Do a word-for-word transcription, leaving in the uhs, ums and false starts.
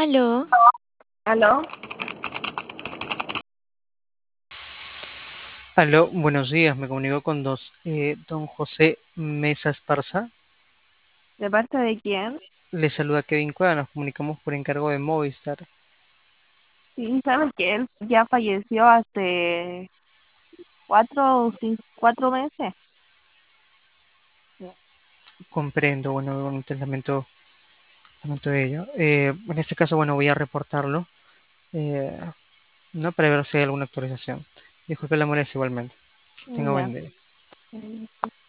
Aló, ¿Aló? Aló, buenos días, me comunico con dos, eh, don José Mesa Esparza. ¿De parte de quién? Le saluda Kevin Cueva, nos comunicamos por encargo de Movistar. Sí, sabes que él ya falleció hace cuatro, o cin- cuatro meses. Comprendo, bueno, bueno, te lamento, lamento ello. Eh, en este caso, bueno, voy a reportarlo, eh, ¿no? Para ver si hay alguna actualización. Disculpe la molestia igualmente. Tenga Ya. buen día.